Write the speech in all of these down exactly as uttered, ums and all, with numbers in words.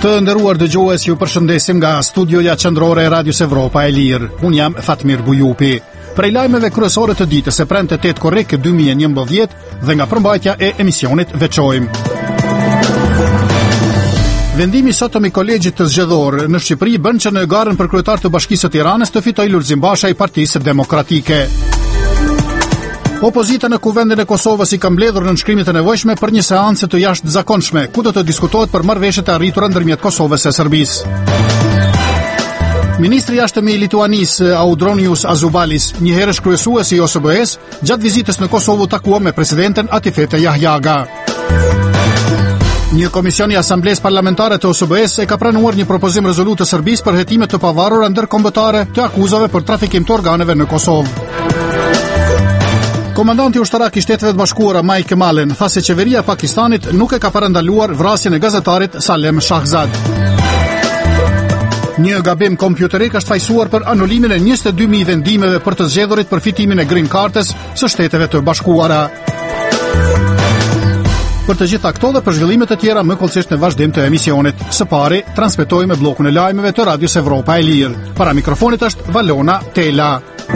Të nderuar dëgjues, ju përshëndesim nga studioja qendrore e Radios Evropa e Lirë. Unë jam Fatmir Bujupi. Prej lajmeve kryesore të ditës e premte tetë korrik dy mijë e njëmbëdhjetë dhe nga përmbajtja e emisionit veçojmë. Vendimi sotëm i kolegjit të zgjedhor në Shqipëri bën që në garën për kryetar të Bashkisë së Tiranës të fitojë Lulzim Basha i Partisë Demokratike. Opozita në Kuvendin e Kosovës i ka mbledhur në nënshkrimit e nevojshme për një seancë të jashtëzakonshme, ku do të diskutohet për marrëveshjet e arritura ndërmjet Kosovës e Serbisë. Ministri i Jashtëm i Lituanisë Audronius Azubalis, një herësh kryesuesi i O S B E-s, gjatë vizitës në Kosovë u takua me presidenten Atifete Jahjaga. Një komision i Asamblesë Parlamentare të O S B E-s e ka pranuar një propozim rezolutë të Serbisë për hetimet të pavarura ndërkombëtare të akuzave për trafikim të organeve në Kosovë. Komandanti ushtarak i Shteteve të Bashkuara Mike Malen tha se qeveria e Pakistanit nuk e ka parandaluar vrasjen e gazetarit Salem Shahzad. Një gabim kompjuterik është fajsuar për anulimin e njëzet e dy mijë vendimeve për të zgjedhurit për fitimin e Green Cardës së Shteteve të Bashkuara. Për të gjitha këto dhe për zhvillimet e tjera më kollësisht në vazhdim të emisionit. Së pari, transmetojmë bllokun e lajmeve të Radios Evropa e Lirë. Para mikrofonit është Valona Tela.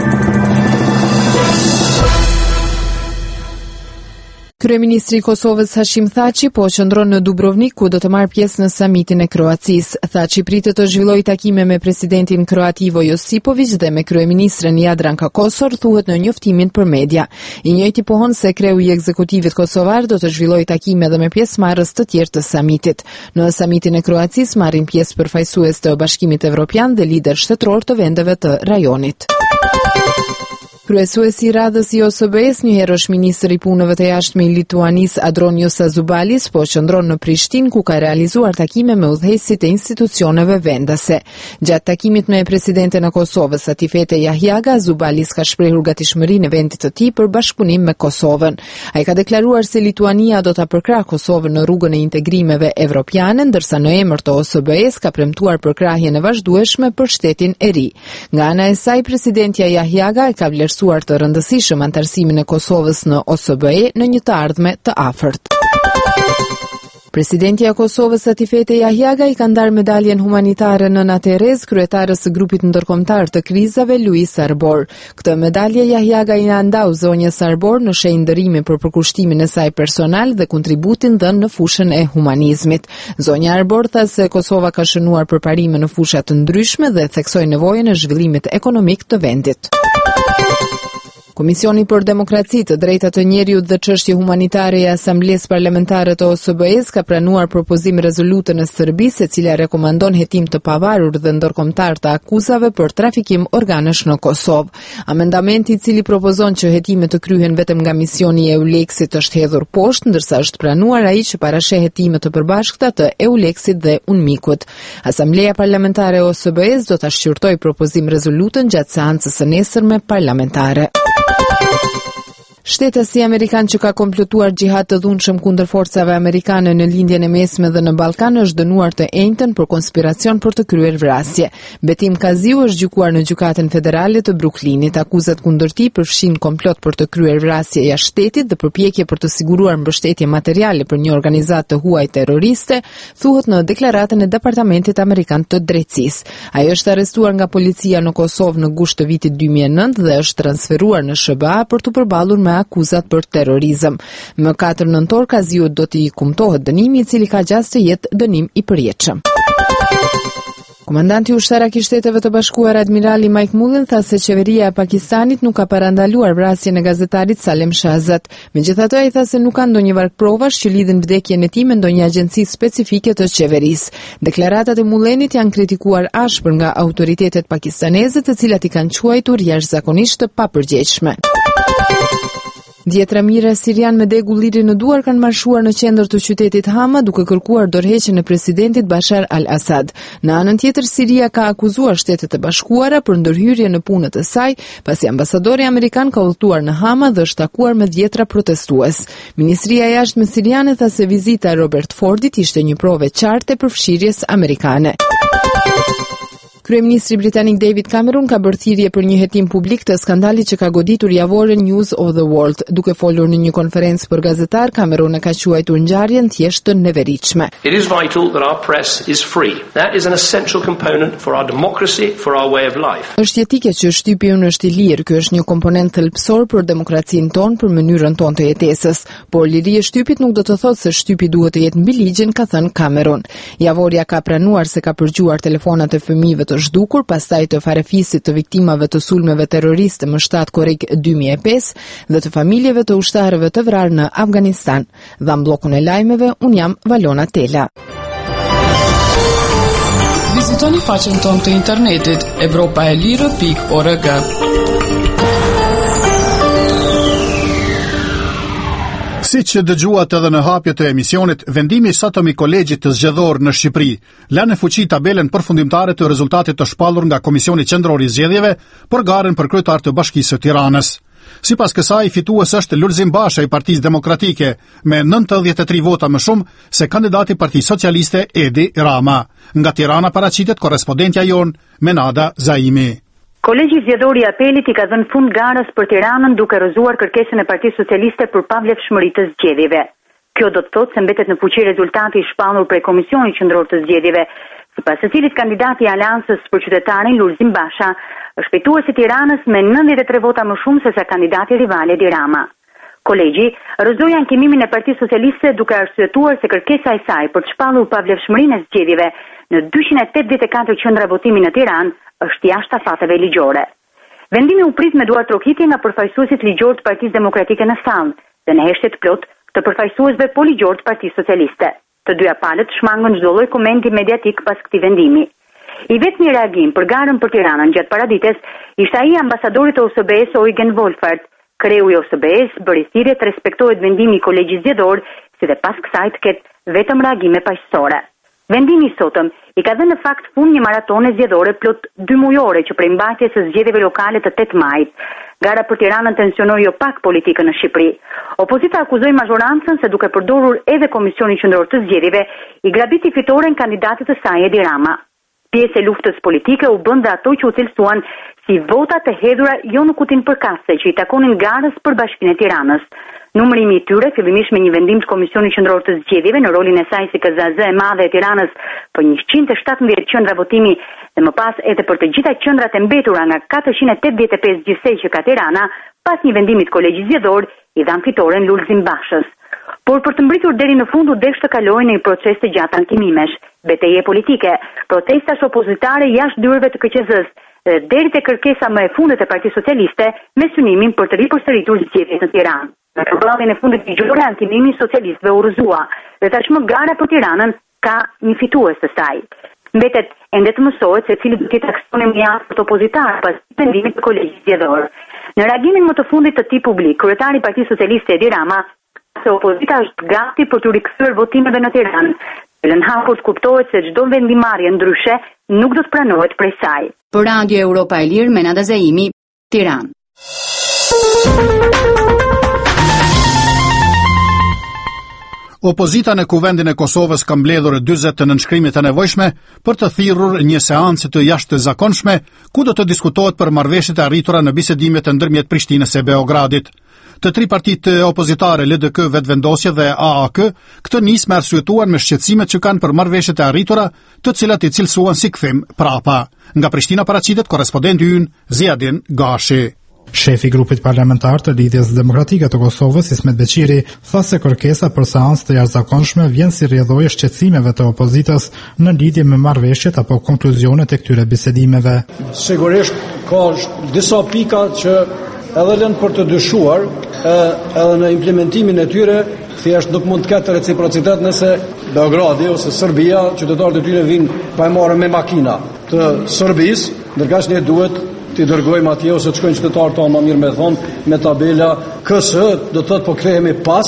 Kryeministri i Kosovës Hashim Thaçi po qëndron në Dubrovnik ku do të marrë pjesë në samitin e Kroacisë. Thaçi pritet të zhvillojë takime me presidentin kroat Ivo Josipović dhe me kryeministren Jadranka Kosor, thuhet në njoftimin për media. I njëjti pohon se kreu i ekzekutivit kosovar do të zhvillojë takime edhe me pjesëmarrës të tjerë të samitit. Në samitin e Kroacisë marrin pjesë përfaqësues të Bashkimit Evropian dhe lider shtetëror të vendeve të rajonit. Kryesuesi i radhës i O S B E-s, një herësh ministri i punëve të jashtme i Lituanisë Audronius Azubalis, po qëndron në Prishtinë ku ka realizuar takime me udhëheqësit e institucioneve vendase. Gjatë takimit me presidenten e Kosovës Atifete Jahjaga, Azubalis ka shprehur gatishmërinë e vendit të tij për bashkëpunim me Kosovën. Ai ka deklaruar se Lituania do ta përkrahë Kosovën në rrugën e integrimeve evropiane, ndërsa në emër të O S B E-s ka premtuar përkrahjen e vazhdueshme për shtetin e ri. Nga ana e saj, presidentja Jahjaga e ka vlerësuar të rëndësishëm antarësimin e Kosovës në O S B E në një të ardhme të afërt. Presidentja e Kosovës Atifete Jahjaga i ka ndarë medaljen humanitare Nëna Terez kryetarës së grupit ndërkombëtar të krizave Luis Arbor. Këtë medalje Jahjaga i ndau zonjës Arbor në shenjë ndërimi për përkushtimin e saj personal dhe kontributin dhënë në fushën e humanizmit. Zonja Arbor tha se Kosova ka shënuar përparime në fusha të ndryshme dhe theksoi nevojën e zhvillimit ekonomik të vendit. Komisioni për Demokraci, të Drejtat të Njeriut dhe Çështje Humanitare e Asamblesë Parlamentare të O S B E-s ka pranuar propozim rezolutën e Serbisë, e cila rekomandon hetim të pavarur dhe ndërkombëtar të akuzave për trafikim organesh në Kosovë. Amendamenti, i cili propozon që hetimet të kryhen vetëm nga misioni i EULEX-it, është hedhur poshtë, ndërsa është pranuar ai që parasheh hetime të përbashkëta të EULEX-it dhe UNMIK-ut. Asambleja Parlamentare e O S B E-s do ta shqyrtojë propozim rezolutën gjatë seancës së nesërme parlamentare. Shtetësi amerikan që ka komplotuar xhihad të dhunshëm kundër forcave amerikane në lindjen e mesme dhe në Ballkan është dënuar të enjtën për konspiracion për të kryer vrasje. Betim Kaziu është gjykuar në gjykatën federale të Brooklynit. Akuzat kundër tij përfshin komplot për të kryer vrasje jashtë shtetit dhe përpjekje për të siguruar mbështetje materiale për një organizatë të huaj terroriste, thuhet në deklaratën e Departamentit Amerikan të Drejtësisë. Ai është arrestuar nga policia në Kosovë në gusht të vitit dy mijë e nëntë dhe është transferuar në S B A për të përballur me akuzat për terrorizëm. Më katër nëntor Kaziu do t'i kumtohet dënimi, i cili ka gjasë të jetë dënim i përjetshëm. Komandanti ushtarak i Shteteve të Bashkuara Admirali Mike Mullen tha se qeveria e Pakistanit nuk ka parandaluar vrasjen e gazetarit Salem Shahzad. Megjithatë, ai tha se nuk ka ndonjë varg provash që lidhin vdekjen e tij me ndonjë agjenci specifike të qeverisë. Deklaratat e Mullenit janë kritikuar ashpër nga autoritetet pakistaneze, të cilat i kanë quajtur jashtëzakonisht të papërgjegjshme. Djetra mira sirian me degull liri në duar kanë marshuar në qendër të qytetit Hama duke kërkuar dorëheqjen e presidentit Bashar al-Assad. Në anën tjetër, Siria ka akuzuar Shtetet e Bashkuara për ndërhyrje në punët e saj, pasi ambasadori amerikan ka udhëtuar në Hama dhe është takuar me djetra protestues. Ministria e Jashtme siriane tha se vizita e Robert Fordit ishte një provë e qartë e përfshirjes amerikane. Kryeministri britanik David Cameron ka bërë thirrje për një hetim publik të skandalit që ka goditur javoren News of the World. Duke folur në një konferencë për gazetar, Cameron e ka quajtur ngjarjen thjesht të neveritshme. It is vital that our press is free. That is an essential component for our democracy, for our way of life. Është jetike që shtypi ynë është i lirë, ky është një komponent thelbësor për demokracinë tonë, për mënyrën tonë të jetesës, por liria e shtypit nuk do të thotë se shtypi duhet të jetë mbi ligjin, ka thënë Cameron. Javorja ka pranuar se ka përgjuar telefonat e fëmijëve të zhdukur pastaj të farefisit të viktimave të sulmeve terroriste më shtatë korrik dy mijë e pesë dhe të familjeve të ushtarëve të vrarë në Afganistan. Dhe në bllokun e lajmeve, un jam Valona Tela. Vizitoni faqen tonë të internetit evropa e lirë pikë org. Si që dëgjuat edhe në hapje të emisionit, vendimi i Satomi Kolegjit të Zgjedhor në Shqipëri lënë në fuqi tabelën përfundimtare të rezultatit të shpallur nga Komisioni Qendror i Zgjedhjeve për garën për kryetar të Bashkisë së Tiranës. Sipas kësaj, fitues është Lulzim Basha i Partisë Demokratike me nëntëdhjetë e tre vota më shumë se kandidati i Partisë Socialiste Edi Rama. Nga Tirana paraqitet korrespondentja jon Menada Zaimi. Kolegji Zgjedhor i Apelit i ka dhënë fund garës për Tiranën duke rrëzuar kërkesën e Partisë Socialiste për pavlefshmëritë të zgjedhjeve. Kjo do të thotë se mbetet në fuqi rezultati i shpallur prej Komisionit Qendror të Zgjedhjeve, sipas së cilit kandidati i Aleancës për qytetarin Lulzim Basha është fituesi i Tiranës me nëntëdhjetë e tre vota më shumë se sa kandidati rival Edi Rama. Kolegji rrëzoi ankimimin e Partisë Socialiste duke arsyetuar se kërkesa e saj për të shpallur pavlefshmërinë e zgjedhjeve në dyqind e tetëdhjetë e katër qendra votimi në Tiranë është jashtë afateve ligjore. Vendimi u prit me duar trokitje nga përfaqësuesit ligjor të Partisë Demokratike në sallë dhe në heshtje të plot të përfaqësuesve po ligjor të Partisë Socialiste. Të dyja palët shmangën çdo lloj komenti mediatik pas këtij vendimi. I vetmi reagim për garën për Tiranën gjatë paradites ishte ai ambasadorit të O S B-s Eugen Wolfert. Kreu i O S B-s bëri thirrje të respektohet vendimi i Kolegjit Zgjedhor, si dhe pas kësaj të ketë vetëm reagime paqësore. Vendimi i sotëm i ka dhënë në fakt fund një maratone zgjedhore plot dy mujore që prej mbajtjes së zgjedhjeve lokale të tetë majit. Gara për Tiranën tensionoi jo pak politikën në Shqipëri. Opozita akuzoi mazhorancën se duke përdorur edhe Komisionin Qendror të Zgjedhjeve i grabiti fitoren kandidatit të saj Edi Rama. Pjesë e luftës politike u bën dhe ato që u cilësuan si vota të hedhura jo në kutin përkatëse që i takonin garës për Bashkinë e Tiranës. Numërimi i tyre, fillimisht me një vendim të Komisionit Qendror të Zgjedhjeve në rolin e saj si K Z Z e madhe e Tiranës për njëqind e shtatëmbëdhjetë qendra votimi dhe më pas edhe për të gjitha qendrat e mbetura nga katërqind e tetëdhjetë e pesë gjithsej që ka Tirana, pas një vendimi të Kolegjit Zgjedhor i dhan fitoren Lulzim Bashës. Por për të mbritur deri në fund u desh të kalojë në një proces të gjatë ankimimesh, betejë politike, protestash opozitare jashtë dyrëve të K Q Z-s, dhe deri te kërkesa më e fundit e Partisë Socialiste me synimin për të ripërsëritur zgjedhjet në Tiranë. Në përballjen e fundit ligjore, ankimimi socialistëve u rrëzua dhe tashmë gara për Tiranën ka një fitues të saj. Mbetet ende të mësohet se cili do të jetë aksioni më i afërt opozitar pas vendimit të Kolegjit Zgjedhor. Në reagimin më të fundit të tij publik, kryetari i Partisë Socialiste Edi Rama se opozita është gati për të rikthyer votimeve në Tiranë. Në hapur të kuptohet se çdo vendimarrje ndryshe nuk do të pranohet prej saj. Për Radio Europa e Lirë, Menada Zaimi, Tiranë. Opozita në Kuvendin e Kosovës ka mbledhur dyzet të nënshkrimit të nevojshme për të thirrur një seancë të jashtëzakonshme ku do të diskutohet për marrëveshjet e arritura në bisedimet e ndërmjet Prishtinës e Beogradit. Të tri partitë opozitare L D K, Vetvendosje dhe A A K, këtë nismë arsyetuan me shqetësimet që kanë për marrëveshjet e arritura, të cilat i cilësuan si kthim prapa. Nga Prishtina paraqitet korrespondenti ynë Ziadin Gashi. Shefi i grupit parlamentar të Lidhjes Demokratike të Kosovës, Ismet Beqiri, tha se kërkesa për seancë të jashtëzakonshme vjen si rrjedhojë shqetësimeve të opozitës në lidhje me marrëveshjet apo konkluzionet e këtyre bisedimeve. Sigurisht ka disa pika që edhe lënë për të dyshuar, edhe në implementimin e tyre thjesht nuk mund të ketë reciprocitet nëse Beogradi ose Serbia, qytetarët e tyre vinë pa e marrë me makina të Serbisë, ndërkaq ne duhet ti dërgojmë atje ose të shkojnë qytetarët tonë, më mirë me thonë, me tabela K S, do të thotë po kthehemi pas,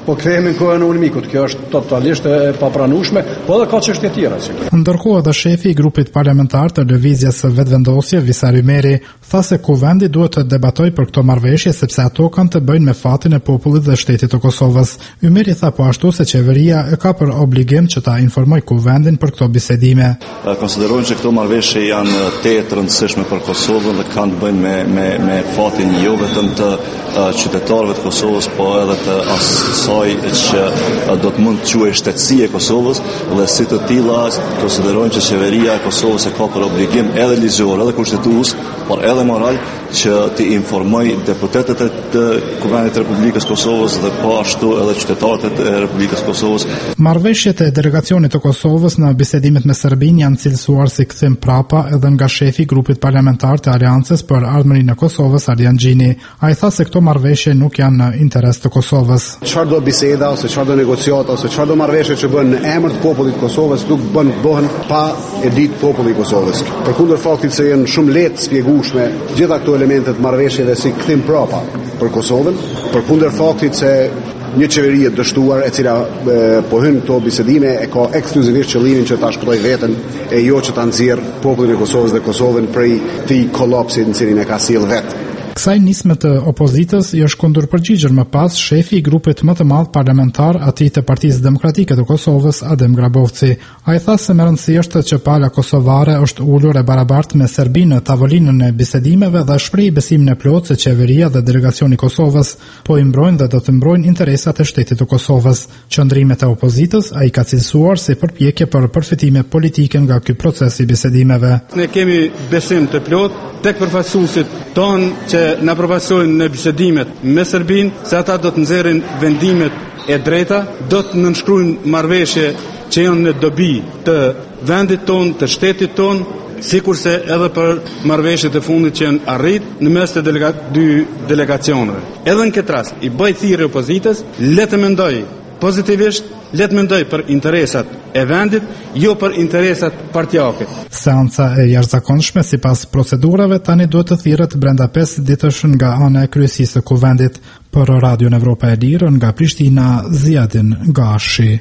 po kthehemi në kohën e Ulmikut. Kjo është totalisht e papranueshme, po edhe ka çështje tjera. Ndërkohë edhe shefi i grupit parlamentar të lëvizjes së vetëvendosje, Visar Ymeri, tha se kuvendi duhet të debatojë për këto marrëveshje sepse ato kanë të bëjnë me fatin e popullit dhe shtetit të Kosovës. Ymeri tha po ashtu se qeveria e ka për obligim që ta informojë kuvendin për këto bisedime. Konsiderojnë që këto marrëveshje janë të rëndësishme për Kosovën dhe kanë të bëjnë me me me fatin jo vetëm të qytetarëve të Kosovës, po edhe të asaj që do të mund të quajë shtetësia e Kosovës, dhe si të tilla konsiderojnë që qeveria e Kosovës e ka për obligim edhe ligjor, edhe kushtetues, por edhe moral që të informojë deputetët e Kuvendit të Republikës Kosovës dhe po ashtu edhe qytetarët e Republikës Kosovës. Marrëveshjet e delegacionit të Kosovës në bisedimet me Serbinë janë cilësuar si kthim prapa edhe nga shefi i grupit parlamentar të Aleancës për Ardhmërinë e Kosovës, Arjan Gjini. Ai tha se këto marrëveshje nuk janë në interes të Kosovës. Çfarë do biseda ose çfarë do negociata ose çfarë do marrëveshje që bën në emër të popullit të Kosovës nuk bën bëhen pa e ditë populli i Kosovës. Përkundër faktit se janë shumë lehtë shpjegueshme gjitha këto elemente të marrëveshjeve si kthim prapa për Kosovën, përkundër faktit se një qeveri e dështuar e cila e, po hyn këto bisedime e ka ekskluzivisht qëllimin që ta shpëtojë veten e jo që ta nxjerr popullin e Kosovës dhe Kosovën prej këtij kollapsi në cilin e ka sjell vetë. Kësaj nisme të opozitës i është kundërpërgjigjur më pas shefi i grupit më të madh parlamentar atij të Partisë Demokratike të Kosovës, Adem Grabovci. Ai tha se më rëndësi është që pala kosovare është ulur e barabartë me Serbinë në tavolinën e bisedimeve dhe shpreh besimin e plotë se qeveria dhe delegacioni i Kosovës po i mbrojnë dhe do të mbrojnë interesat e shtetit të Kosovës. Qëndrimet e opozitës ai ka cilësuar si përpjekje për përfitime politike nga ky proces i bisedimeve. Ne kemi besim të plotë tek përfaqësuesit tonë që na përfaqësojnë në bisedimet me Serbinë, se ata do të nxjerrin vendimet e drejta, do të nënshkruajnë marrëveshje që janë në dobi të vendit tonë, të shtetit tonë, sikurse edhe për marrëveshjet e fundit që janë arrit në mes të delega, dy delegacioneve. Edhe në këtë rast, i bëj thirrje opozitës, le të mendoj pozitivisht, le të mendoj për interesat e vendit, jo për interesat partijake. Seanca e jashtëzakonshme sipas procedurave tani duhet të thirret brenda pesë ditësh nga ana e kryesisë së kuvendit. Për Radio Evropa e Lirë nga Prishtina, Ziadin Gashi.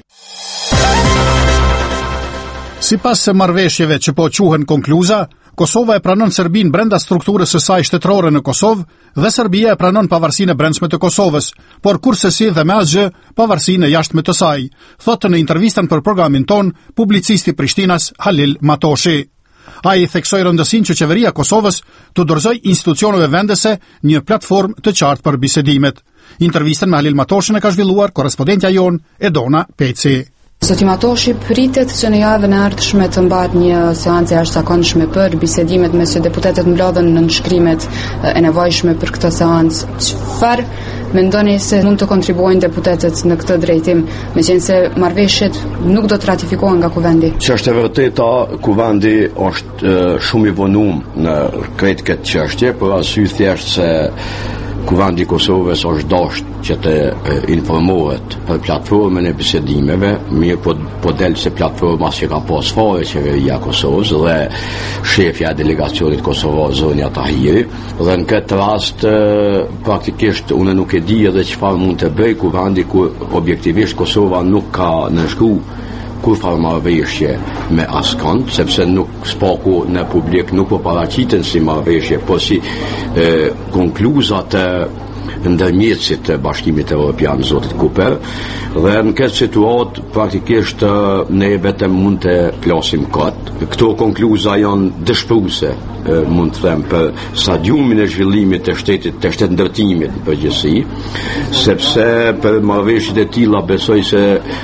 Sipas se marrëveshjeve që po quhen konkluza, Kosova e pranon Serbinë brenda strukturës së saj shtetërore në Kosovë dhe Serbia e pranon pavarësinë e brendshme të Kosovës, por kurse si dhe me asgjë pavarësinë e jashtme të saj, thotë në intervistën për programin ton publicisti Prishtinas Halil Matoshi. Ai theksoi rëndësinë që qeveria e Kosovës të dorëzojë institucioneve vendese një platformë të qartë për bisedimet. Intervistën me Halil Matoshin e ka zhvilluar korrespondentja jon Edona Peci. Zoti Matoshi, pritet që në javën e ardhshme të mbahet një seancë e jashtëzakonshme për bisedimet mes që deputetët mbledhen në nënshkrimet e nevojshme për këtë seancë. Çfarë mendoni se mund të kontribuojnë deputetët në këtë drejtim, meqense marrëveshjet nuk do të ratifikohen nga kuvendi? Ç'është e vërtetë, kuvendi është shumë i vonuar në këtë këtë çështje, por arsye thjesht se Kuvendi i Kosovës është dashur që të informohet për platformën e bisedimeve, mirë po, po del se platforma që ka pas fare qeveria e Kosovës dhe shefja e delegacionit kosovar Zonja Tahiri, dhe në këtë rast praktikisht unë nuk e di edhe çfarë mund të bëj kuvendi kur objektivisht Kosova nuk ka nënshkruar kur farë marrëveshje me askënd, sepse nuk spaku në publik nuk po paraqiten si marrëveshje, po si e, konkluzat e ndërmjetësit të Bashkimit Evropian, zotit Kuper, dhe në këtë situatë praktikisht ne vetëm mund të plasim këtë. Këto konkluza janë dëshpëruese, mund të them, për stadiumin e zhvillimit të shtetit, të shtet ndërtimit në përgjithësi, sepse për marrëveshjet e tilla besoj se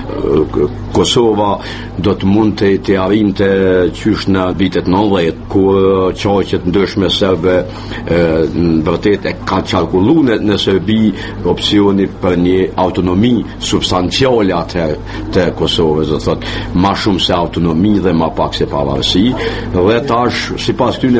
Kosova do të mund të të arrinte qysh në vitet nëntëdhjetë, kur qaqet ndryshme serbe në vërtet e ka qalkulluar në Serbi opsioni për një autonomi substanciale atë të Kosovës, do thot, ma shumë se autonomi dhe ma pak se pavarësi, dhe tash sipas këtyre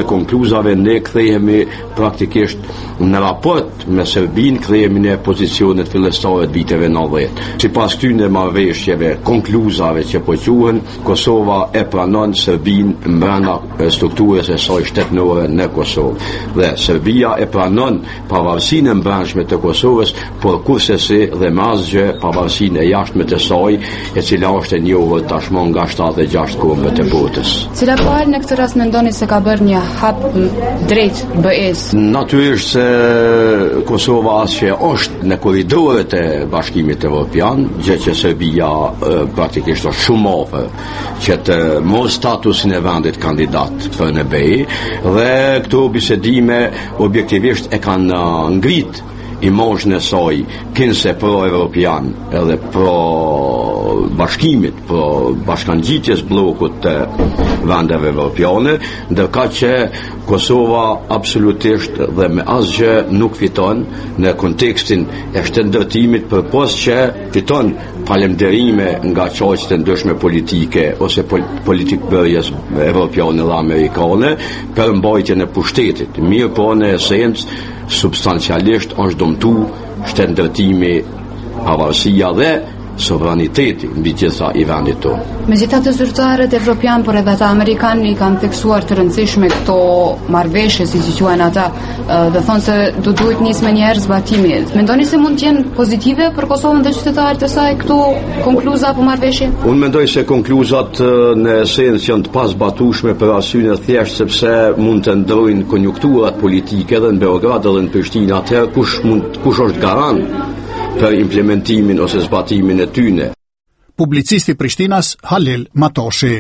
konkluzave ne kthehemi praktikisht në raport me Serbinë, kthehemi në pozicionet fillestare të viteve nëntëdhjetë. Sipas këtyre marrëveshjeve, konkluzave që po quhen, Kosova e pranon Serbinë brenda strukturës së saj shtetërore në Kosovë. Dhe Serbia e pranon pavarësinë e brendshme të Kosovës, por kurse dhe me asgjë pavarësinë e jashtme të saj, e cila është e njohur tashmë nga shtatëdhjetë e gjashtë kombet e botës. Cila palë në këtë rast mendoni se ka bërë një hap drejt B E-s? Natyrisht se Kosova asgjë është në korridoret e Bashkimit Evropian, gjë që Serbia praktikisht është shumë afër që të mos statusin e vendit kandidat për në B E, dhe këto bisedime objektivisht e kanë ngrit imazhin e saj kinse pro-evropian edhe pro-bashkimit, pro-bashkangjitjes bllokut të vendeve evropiane, ndërka që Kosova absolutisht dhe me asgjë nuk fiton në kontekstin e shtetërtimit, përpos që fiton falënderime nga çoqet e ndryshme politike ose politik bërjes evropiane dhe amerikane për mbajtjen e pushtetit. Mirë po në esencë substancialisht është dëmtu shtetërtimi, pavarësia dhe sovraniteti mbi gjitha i vendit tonë. Megjithatë, zyrtarët evropian por edhe ata amerikanë i kanë theksuar të rëndësishme këto marrëveshje, siç i quajnë ata, dhe thonë se do duhet nisë me një herë zbatimi. Mendoni se mund të jenë pozitive për Kosovën dhe qytetarët e saj këto konkluza apo marrëveshje? Unë mendoj se konkluzat në esencë janë të pazbatueshme për arsye të thjeshtë sepse mund të ndrojnë konjunkturat politike edhe në Beograd edhe në Prishtinë. Atëherë kush mund kush është garant për implementimin ose zbatimin e tyne? Publicisti Prishtinas Halil Matoshi.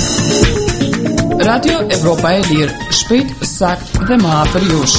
Radio Evropa e Lirë, shpejt, sakt dhe më afër jush.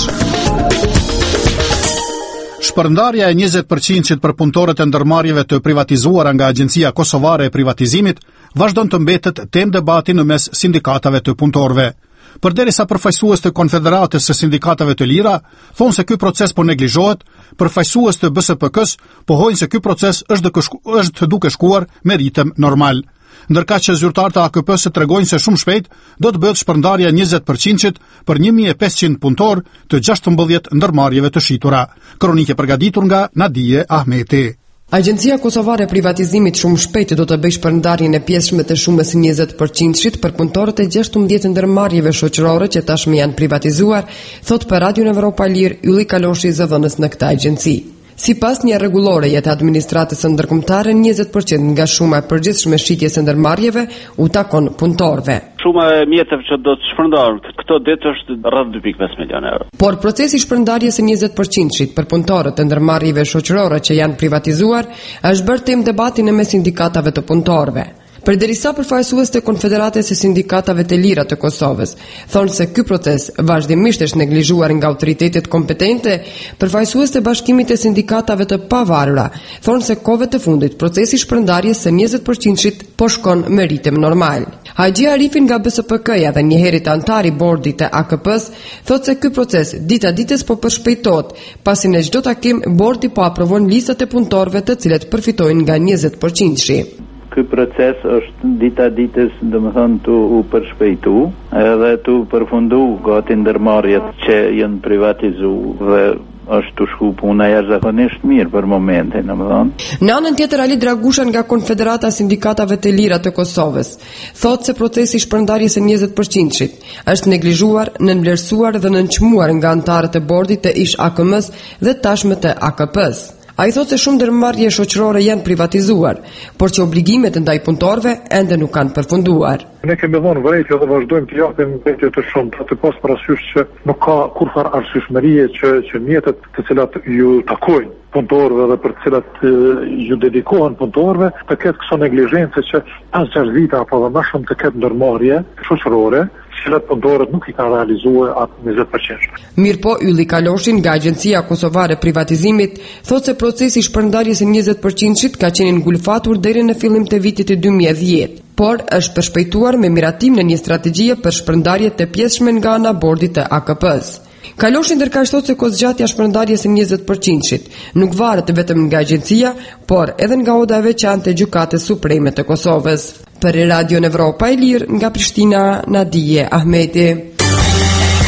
Shpërndarja e njëzet përqind për punëtorët e ndërmarrjeve të privatizuara nga Agjencia Kosovare e Privatizimit vazhdon të mbetet temë debati në mes sindikatave të punëtorëve. Përderisa përfaqësues të Konfederatës së Sindikatave të Lira thonë se ky proces po neglizhohet, përfaqësues të B S P K-s pohojnë se ky proces është, është duke shkuar me ritëm normal. Ndërka që zyrtarët e A K P-s tregojnë se shumë shpejt do të bëhet shpërndarja njëzet përqind për një mijë e pesëqind punëtor të gjashtëmbëdhjetë ndërmarrjeve të shitura. Kronikë përgatitur nga Nadije Ahmeti. Agjencia Kosovare e Privatizimit shumë shpejt do të bëjë shpërndarjen e pjesëme të shumës njëzet përqind për punëtorët e gjashtëmbëdhjetë ndërmarrjeve shoqërore që tashmë janë privatizuar, thot për Radio Evropa Lirë Ylli Kaloshi, zëvendës në këtë agjenci. Sipas një rregulloreje të administratës së ndërkombëtare, njëzet përqind nga shuma e përgjithshme shitjes së ndërmarrjeve u takon punëtorëve. Shuma e mjeteve që do të shpërndahen këto ditë është rreth dy pikë pesë milion euro. Por procesi i shpërndarjes së njëzet përqind për punëtorët e ndërmarrjeve shoqërore që janë privatizuar është bërë temë debati në mes sindikatave të punëtorëve. Përderisa përfaqësues të Konfederatës së Sindikatave të Lira të Kosovës thonë se ky proces vazhdimisht është neglizhuar nga autoritetet kompetente, përfaqësues të Bashkimit të Sindikatave të Pavarura thonë se kohëve të fundit procesi i shpërndarjes së njëzet përqind po shkon me ritëm normal. Haxhi Arifin nga B S P K-ja dhe njëherët antar i bordit të A K P-s thotë se ky proces dita ditës po përshpejtohet, pasi në çdo takim bordi po aprovon listat e punëtorëve të cilët përfitojnë nga njëzet përqind. Ky proces është dita ditës, domethënë tu u përshpejtu edhe tu përfundu gati ndërmarrjet që janë privatizuar dhe është të shku puna jashtëzakonisht mirë për momentin, domethënë. Në anën tjetër, Ali Dragusha nga Konfederata e Sindikatave të Lira të Kosovës thotë se procesi i shpërndarjes së njëzet përqind është neglizhuar, nënvlerësuar dhe nënçmuar nga antarët e bordit të ish A K M-s dhe tashmë të A K P-s. A i thot se shumë ndërmarrje shoqërore janë privatizuar, por që obligimet ndaj punëtorëve ende nuk kanë përfunduar. Ne kemi dhënë vërejtje dhe vazhdojmë të japim vërejtje të shumta, të pas parasysh që nuk ka kurfar arsyeshmërie që që mjetet të cilat ju takojnë punëtorëve dhe për të cilat ju dedikohen punëtorëve të ketë këso neglizhencë që pas gjashtë vite apo dhe më shumë të ketë ndërmarrje shoqërore, cilat punëtorët nuk i kanë realizuar atë njëzet përqind. Mirë po, Ylli Kaloshin nga Agjencia Kosovare e Privatizimit thotë se procesi i shpërndarjes së njëzet përqind ka qenë ngulfatur deri në fillim të vitit të dy mijë e dhjetë, por është përshpejtuar me miratim në një strategji për shpërndarje të pjesshme nga ana bordit të A K P-s. Kaloshin ndërkaq thotë se kozgjatja shpërndarjes së njëzet përqind nuk varet vetëm nga agjencia, por edhe nga oda e veçantë e Gjykatës Supreme të Kosovës. Për Radio Evropa e Lirë nga Prishtina, Nadije Ahmeti.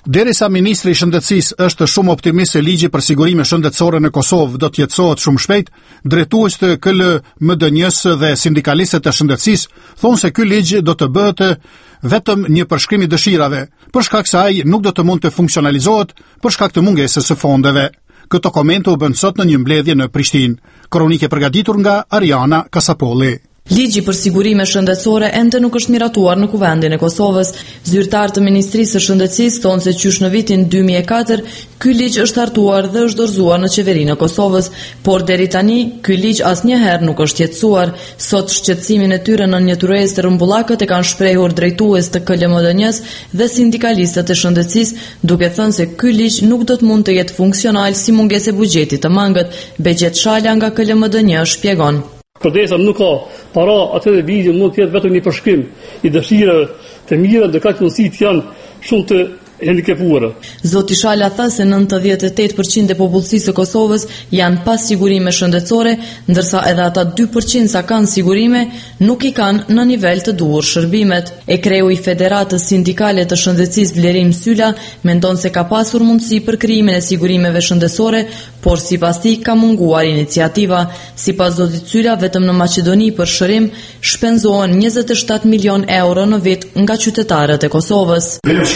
Derisa ministri i shëndetësisë është shumë optimist se ligji për sigurime shëndetësore në Kosovë do të jetësohet shumë shpejt, drejtues të K L M D N-s dhe sindikalistët e shëndetësisë thonë se ky ligj do të bëhet vetëm një përshkrim i dëshirave, për shkak se ai nuk do të mund të funksionalizohet për shkak të mungesës së fondeve. Këto komente u bën sot në një mbledhje në Prishtinë. Kronikë e përgatitur nga Ariana Kasapolli. Ligji për sigurime shëndetësore ende nuk është miratuar në Kuvendin e Kosovës. Zyrtar të Ministrisë së Shëndetësisë thonë se qysh në vitin dy mijë e katër ky ligj është hartuar dhe është dorëzuar në qeverinë e Kosovës, por deri tani ky ligj asnjëherë nuk është jetësuar. Sot shqetësimin e tyre në një turez të rrumbullakët e kanë shprehur drejtues të K L M D N-s dhe sindikalistët e shëndetësisë, duke thënë se ky ligj nuk do të mund të jetë funksional si mungesë e buxhetit të mangët. Begjet Shala nga K L M D N shpjegon. Përdesa nuk ka para, atë dhe ligji mund të jetë vetëm një përshkrim i dëshirave të mira dhe kaq mundësit janë shumë të hendikepuara. Zoti Shala tha se nëntëdhjetë e tetë përqind e popullsisë së Kosovës janë pas sigurime shëndetësore, ndërsa edhe ata dy përqind sa kanë sigurime nuk i kanë në nivel të duhur shërbimet. E kreu i Federatës Sindikale të Shëndetësisë Vlerim Syla mendon se ka pasur mundësi për krijimin e sigurimeve shëndetësore, por sipas tij ka munguar iniciativa. Sipas zotit Syla, vetëm në Maqedoni për shërim shpenzohen njëzet e shtatë milion euro në vit nga qytetarët e Kosovës.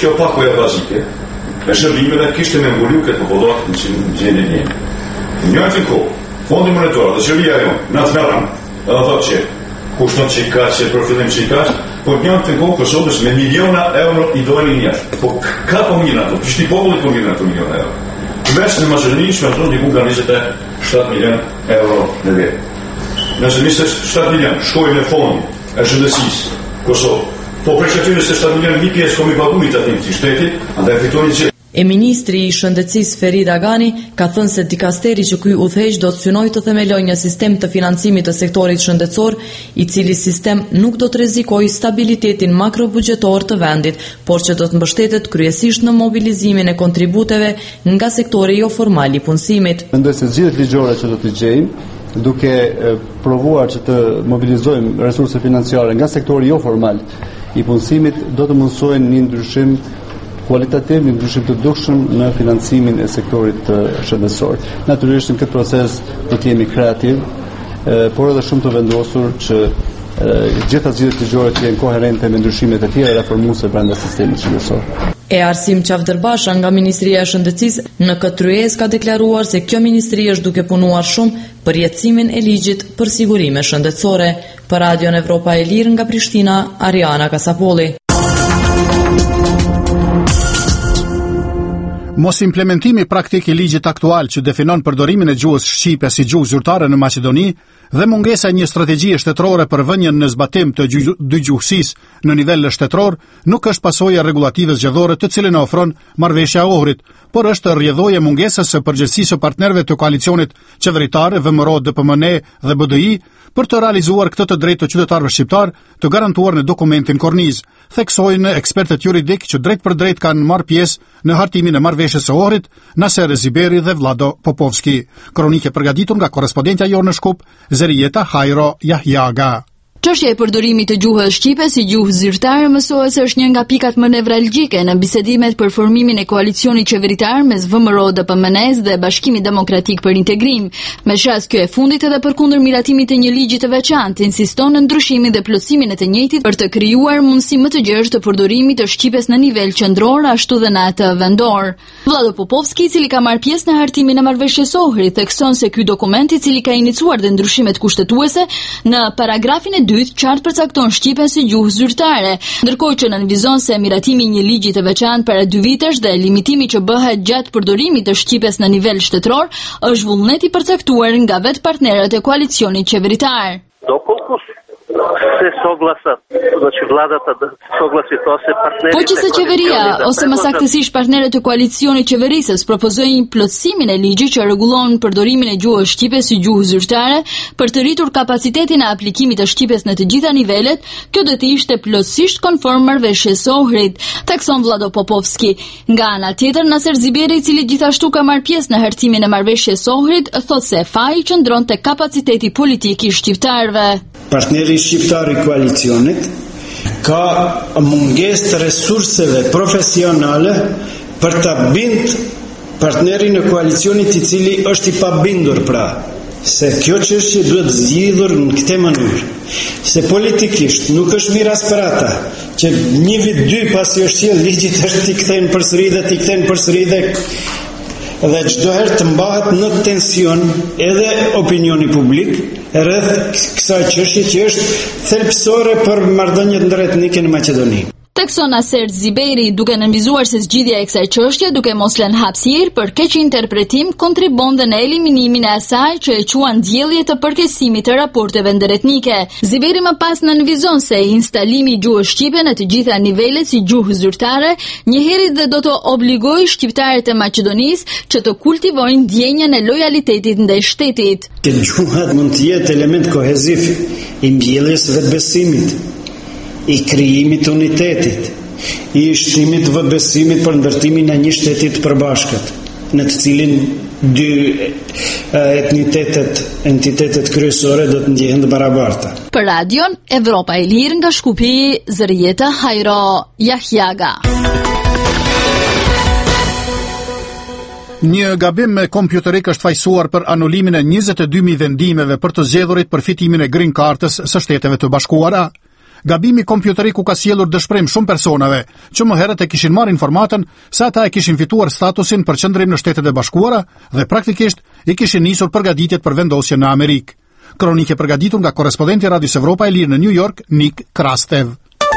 Me shërbimeve kishte me mbulu këtë popullat në gjendje një. Një atë kohë, fondi monetar dhe qeveria jonë na thëran, edhe thotë që kushton që ka që për fillim që ka, por një atë kohë Kosovës me miliona euro i dolin jashtë. Po ka po mirë ato, kishte populli po mirë ato miliona euro. Vesh në Maqedoni shpenzohen diku nga njëzet e shtatë milion euro në vit. Nëse njëzet e shtatë milion shkojnë në fondi e shëndetësisë Kosovë, po për shkakun se shtatë milion një pjesë komi paguajt atë të shtetit, andaj fitoni që E ministri i Shëndetësisë Ferid Agani ka thënë se dikasteri që ky udhëheq do të synojë të themelojë një sistem të financimit të sektorit shëndetësor, i cili sistem nuk do të rrezikojë stabilitetin makrobuxhetor të vendit, por që do të mbështetet kryesisht në mobilizimin e kontributeve nga sektori jo formal i punësimit. Mendoj se zgjidhjet ligjore që do të gjejmë, duke provuar që të mobilizojmë resurse financiare nga sektori jo formal i punësimit, do të mundsojnë një ndryshim kualitativ, një ndryshim të dukshëm në financimin e sektorit shëndetësor. Natyrisht në këtë proces do të jemi kreativ, por edhe shumë të vendosur që gjitha zgjidhjet ligjore të jenë koherente me ndryshimet e tjera reformuese brenda sistemit shëndetësor. E Arsim Qavdërbasha nga Ministria e Shëndetësisë në këtë ryez ka deklaruar se kjo ministri është duke punuar shumë për jetësimin e ligjit për sigurime shëndetësore. Për Radion Evropa e Lirë nga Prishtina, Ariana Kasapolli. Mos implementimi praktik i ligjit aktual që definon përdorimin e gjuhës shqipe si gjuhë zyrtare në Maqedoni dhe mungesa e një strategjie shtetërore për vënien në zbatim të dygjuhësisë në nivel shtetëror nuk është pasojë e rregullative zgjedhore të cilën e ofron marrëveshja e Ohrit, por është rrjedhoje mungesës së përgjegjësisë së partnerëve të koalicionit qeveritar V M R O D P M N dhe B D I për të realizuar këtë të drejtë të qytetarëve shqiptar të garantuar në dokumentin korniz. Theksojnë ekspertët juridik që drejt për drejt kanë marrë pjesë në hartimin e marrëveshjes së Ohrit, Naser Ziberi dhe Vlado Popovski. Kronikë përgatitur nga korrespondentja jonë në Shkup, Zerieta Hajro Jahjaga. Çështja e përdorimit të gjuhës shqipe si gjuhë zyrtare mësohet se është një nga pikat më nevralgjike në bisedimet për formimin e koalicionit qeveritar mes V M R O D P M N-s dhe Bashkimit Demokratik për Integrim. Me shas kjo e fundit edhe përkundër miratimit të një ligji të veçantë, insiston në ndryshimin dhe plotësimin e të njëjtit për të krijuar mundësi më të gjerë të përdorimit të shqipes në nivel qendror ashtu dhe në atë vendor. Vlado Popovski, i cili ka marrë pjesë në hartimin e marrëveshjes Ohri, thekson se ky dokument, i cili ka iniciuar dhe ndryshimet kushtetuese, në paragrafin e dytë qartë përcakton shqipen si gjuhë zyrtare, ndërkohë që nënvizon se miratimi i një ligji të veçantë para dy vitesh dhe limitimi që bëhet gjatë përdorimit të shqipes në nivel shtetëror është vullnet i përcaktuar nga vetë partnerët e koalicionit qeveritar. Se soglasat, znači vladata da soglasi to se partneri. Po që se qeveria ose më saktësisht partnerët e koalicionit qeverisës propozojnë plotësimin e ligjit që rregullon përdorimin e gjuhës shqipe si gjuhë zyrtare për të rritur kapacitetin e aplikimit të shqipes në të gjitha nivelet, kjo do të ishte plotësisht konform marrëveshjes së Ohrit, thekson Vlado Popovski. Nga ana tjetër, Naser Ziberi, i cili gjithashtu ka marrë pjesë në hartimin e marrëveshjes së Ohrit, thotë se faji qëndron te kapaciteti politik i shqiptarëve. Partneri shqiptar i koalicionit ka mungesë të resurseve profesionale për ta bind partnerin e koalicionit i cili është i pabindur pra, se kjo çështje duhet zgjidhur në këtë mënyrë, se politikisht nuk është mirë as për ata që një vit dy pasi është sjell ligjit është t'i kthejnë përsëri dhe t'i kthejnë përsëri dhe dhe çdo herë të mbahet në tension edhe opinioni publik rreth kësaj çështje që është thelbësore për marrëdhëniet ndërretnike në Maqedoni. Tekso Naser Ziberi, duke nënvizuar se zgjidhja e kësaj çështje duke mos lënë hapësirë për keq interpretim, kontribon dhe në eliminimin e asaj që e quan diellje të përkesimit të raporteve ndërretnike. Ziberi më pas nënvizon se instalimi i gjuhës shqipe në të gjitha nivelet si gjuhë zyrtare, njëherë dhe do të obligojë shqiptarët e Maqedonisë që të kultivojnë ndjenjën e lojalitetit ndaj shtetit. Që gjuha mund të jetë element koheziv i mbjelljes së vetbesimit, i krijimit të unitetit, i shtimit të vetbesimit për ndërtimin e një shteti të përbashkët, në të cilin dy etnitetet, entitetet kryesore do të ndjehen të barabarta. Për radion Evropa e Lirë nga Shkupi, Zërieta Hajro Jahjaga. Një gabim me kompjuterik është fajsuar për anulimin e njëzet e dy mijë vendimeve për të zgjedhurit për fitimin e Green Cardës së Shteteve të Bashkuara. Gabimi kompjuteriku ka sjellur dëshpërim shumë personave që më herët e kishin marrë informatën se ata e kishin fituar statusin për qëndrim në Shtetet e Bashkuara dhe praktikisht i kishin nisur përgatitjet për vendosje në Amerikë. Kronike përgatitur nga korrespondenti Radios Evropa e Lirë në New York, Nik Krastev.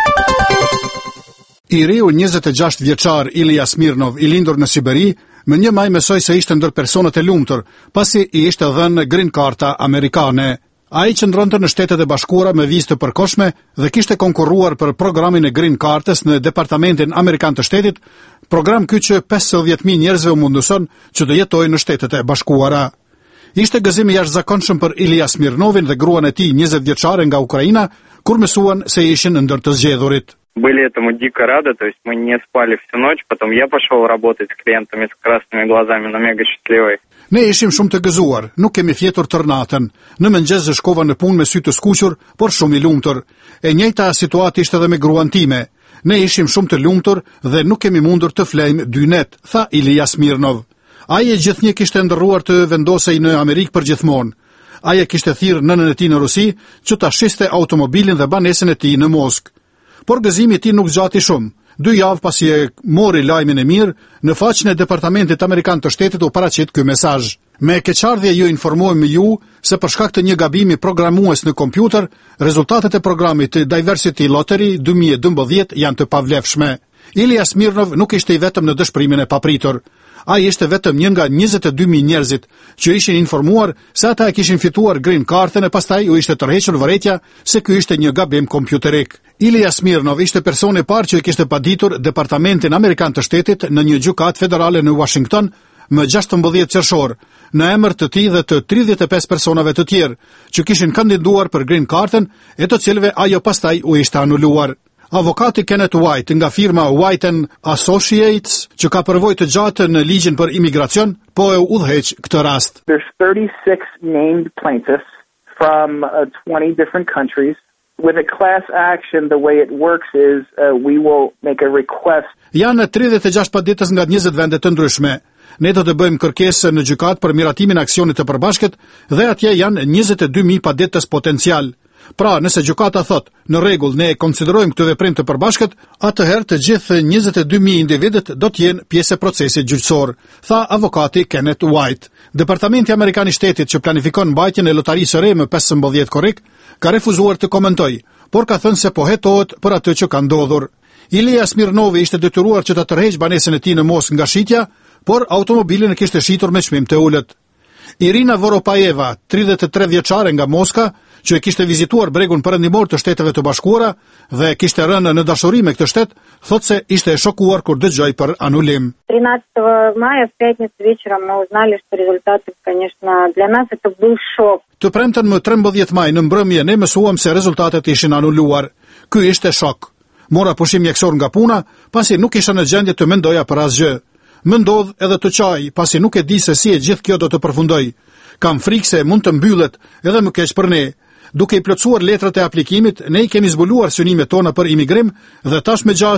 I riu njëzet e gjashtë vjeçar Ilija Smirnov, i lindur në Siberi, më një maj mësoi se ishte ndër personat e lumtur, pasi i ishte dhënë Green Carta amerikane. A i qëndronte në Shtetet e Bashkuara me vizë të përkohshme dhe kishte konkurruar për programin e Green Cardës në Departamentin Amerikan të Shtetit, program ky që pesëdhjetë mijë njerëzve u munduson që të jetojnë në Shtetet e Bashkuara. Ishte gëzim i jashtëzakonshëm për Ilija Smirnovin dhe gruan e tij njëzet vjeçare nga Ukraina, kur mësuan se ishin ndër të zgjedhurit. Были этому дико рады, то есть мы не спали всю ночь, потом я пошел работать с клиентами с красными глазами, но мега счастливый. Ne ishim shumë të gëzuar, nuk kemi fjetur tër natën. Në mëngjes shkova në punë me sy të skuqur, por shumë i lumtur. E njëjta situatë ishte edhe me gruan time. Ne ishim shumë të lumtur dhe nuk kemi mundur të flejmë dy net, tha Ilija Smirnov. Ai e gjithnjë kishte ndërruar të vendosej në Amerikë përgjithmonë. Ai e kishte thirrë nënën e tij në Rusi që ta shiste automobilin dhe banesën e tij në Moskë. Por gëzimi i tij nuk zgjati shumë. Dy javë pasi e mori lajmin e mirë, në faqen e Departamentit Amerikan të Shtetit u paraqit ky mesazh. Me keqardhje ju informojmë ju se për shkak të një gabimi programues në kompjuter, rezultatet e programit Diversity Lottery dy mijë e dymbëdhjetë janë të pavlefshme. Ilija Smirnov nuk ishte i vetëm në dëshpërimin e papritur. Ai ishte vetëm një nga njëzet e dy mijë njerëzit që ishin informuar se ata e kishin fituar Green Cardën e pastaj u ishte tërhequr vërejtja se ky ishte një gabim kompjuterik. Ilija Smirnov ishte personi i parë që i kishte paditur Departamentin Amerikan të Shtetit në një gjykatë federale në Washington më gjashtëmbëdhjetë qershor, në emër të tij dhe të tridhjetë e pesë personave të tjerë që kishin kandiduar për Green Cardën e të cilëve ajo pastaj u ishte anuluar. Avokati Kenneth White nga firma White and Associates, që ka përvojë të gjatë në ligjin për imigracion, po e udhëheq këtë rast. There's thirty-six named plaintiffs from uh, twenty different countries. With a class action, the way it works is uh, we will make a request. Janë tridhjetë e gjashtë paditës nga njëzet vende të ndryshme. Ne do të bëjmë kërkesë në gjykatë për miratimin e aksionit të përbashkët dhe atje janë njëzet e dy mijë paditës potencial. Pra, nëse gjykata thot, në rregull, ne e konsiderojmë këtë veprim të përbashkët, atëherë të gjithë njëzet e dy mijë individët do të jenë pjesë e procesit gjyqësor, tha avokati Kenneth White. Departamenti Amerikan i Shtetit që planifikon mbajtjen e lotarisë së re më pesëmbëdhjetë korrik ka refuzuar të komentojë, por ka thënë se po hetohet për atë që ka ndodhur. Ilija Smirnovi ishte detyruar që ta tërheqë banesën e tij në Moskë nga shitja, por automobilin e kishte shitur me çmim të ulët. Irina Voropajeva, tridhjetë e tre vjeçare nga Moska, që e kishte vizituar bregun perëndimor të Shteteve të Bashkuara dhe kishte rënë në dashuri me këtë shtet, thotë se ishte e shokuar kur dëgjoi për anulim. тринадцатого мая в пятницу вечером мы узнали, что результаты, конечно, для нас это был шок. Të premten më trembëdhjetë maj në mbrëmje ne mësuam se rezultatet ishin anuluar. Ky ishte shok. Mora pushim mjekësor nga puna, pasi nuk isha në gjendje të mendoja për asgjë. Më ndodh edhe të qaj, pasi nuk e di se si e gjithë kjo do të përfundoj. Kam frikë se mund të mbyllet edhe më keq për ne. Duke i plotësuar letrat e aplikimit, ne i kemi zbuluar synimet tona për imigrim dhe tash me gjas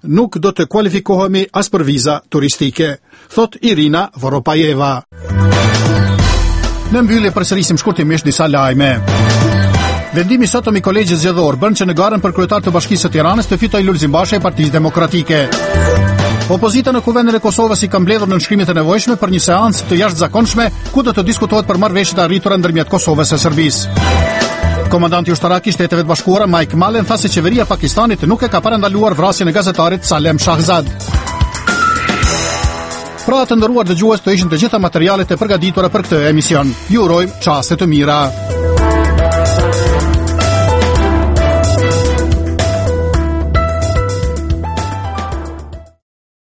nuk do të kualifikohemi as për viza turistike, thot Irina Voropajeva. Në mbyllje përsërisim shkurtimisht disa lajme. Vendimi sotëm i kolegjit zgjedhor bën që në garën për kryetar të Bashkisë së Tiranës të fitojë Lulzim Basha i Partisë Demokratike. Opozita në Kuvendin e Kosovës i ka mbledhur në nënshkrimet e nevojshme për një seancë të jashtëzakonshme ku do të diskutohet për marrëveshjet e arritura ndërmjet Kosovës e Serbisë. Komandanti ushtarak i Shteteve të Bashkuara Mike Mullen tha se qeveria e Pakistanit nuk e ka parandaluar vrasjen e gazetarit Salem Shahzad. Pra të nderuar dëgjues, të ishin të gjitha materialet e përgatitura për këtë emision. Ju urojmë çaste të mira.